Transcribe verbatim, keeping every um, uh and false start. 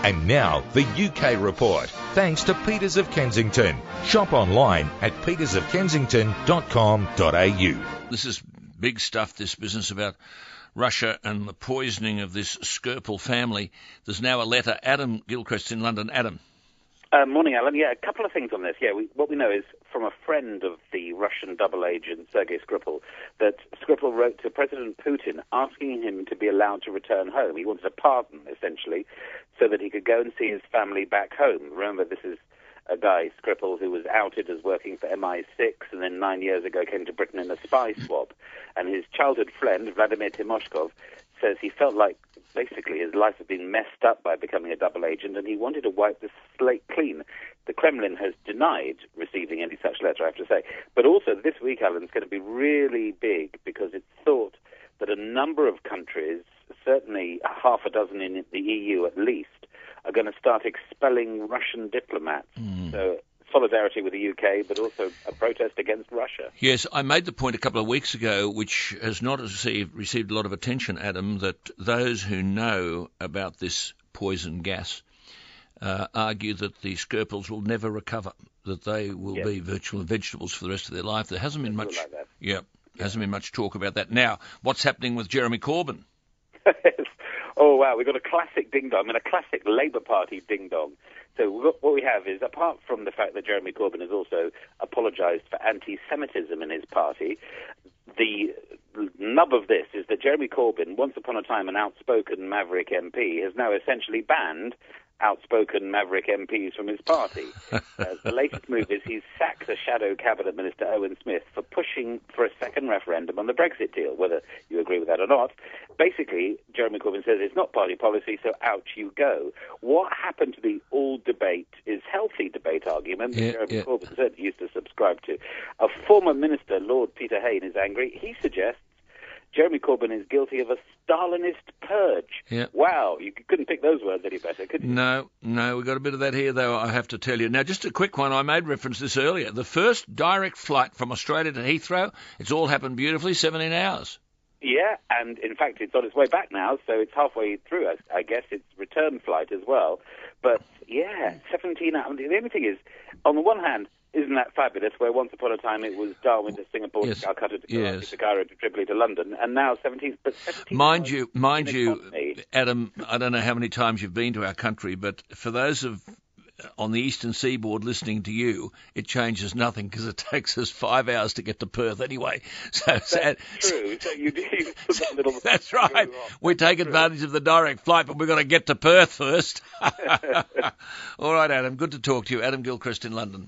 And now, the U K report, thanks to Peters of Kensington. Shop online at peters of kensington dot com dot a u. This is big stuff, this business about Russia and the poisoning of this Skripal family. There's now a letter. Adam Gilchrist in London. Adam. Uh, morning, Alan. Yeah, a couple of things on this. Yeah, we, what we know is from a friend of the Russian double agent, Sergei Skripal, that Skripal wrote to President Putin asking him to be allowed to return home. He wanted a pardon, essentially, so that he could go and see his family back home. Remember, this is a guy, Skripal, who was outed as working for M I six and then nine years ago came to Britain in a spy swap. And his childhood friend, Vladimir Timoshkov, says he felt like basically his life had been messed up by becoming a double agent and he wanted to wipe the slate clean. The Kremlin has denied receiving any such letter, I have to say. But also this week, Alan, is going to be really big because it's thought that a number of countries, certainly half a dozen in the E U at least, are going to start expelling Russian diplomats. Mm. So solidarity with the U K, but also a protest against Russia. Yes, I made the point a couple of weeks ago, which has not received, received a lot of attention, Adam, that those who know about this poison gas uh, argue that the Skripals will never recover, that they will yes. be virtual vegetables for the rest of their life. There hasn't been much, like that. Yeah, yeah, hasn't been much talk about that. Now, what's happening with Jeremy Corbyn? Oh, wow, we've got a classic ding-dong, I mean, a classic Labour Party ding-dong. So what we have is, apart from the fact that Jeremy Corbyn has also apologised for anti-Semitism in his party, the nub of this is that Jeremy Corbyn, once upon a time an outspoken Maverick M P, has now essentially banned outspoken Maverick M Ps from his party. uh, the latest move is he's sacked the shadow cabinet minister Owen Smith for pushing for a second referendum on the Brexit deal, whether you agree with that or not. Basically, Jeremy Corbyn says it's not party policy, so out you go. What happened to the all debate is healthy debate argument that yeah, Jeremy yeah. Corbyn certainly used to subscribe to? A former minister, Lord Peter Hain, is angry. He suggests Jeremy Corbyn is guilty of a Stalinist purge. Yeah. Wow, you couldn't pick those words any better, could you? No, no, we've got a bit of that here, though, I have to tell you. Now, just a quick one. I made reference to this earlier. The first direct flight from Australia to Heathrow, it's all happened beautifully, seventeen hours. Yeah, and in fact, it's on its way back now, so it's halfway through, I, I guess. It's return flight as well. But, yeah, seventeen hours. The only thing is, on the one hand, isn't that fabulous, where once upon a time it was Darwin to Singapore, yes. to Calcutta to, yes. to Cairo to Tripoli to London, and now seventeen, but seventeen Mind hours you, mind you, economy. Adam, I don't know how many times you've been to our country, but for those of on the eastern seaboard listening to you, it changes nothing because it takes us five hours to get to Perth anyway. So That's sad, true. So you do that little That's right. We take true. advantage of the direct flight, but we've got to get to Perth first. All right, Adam, good to talk to you. Adam Gilchrist in London.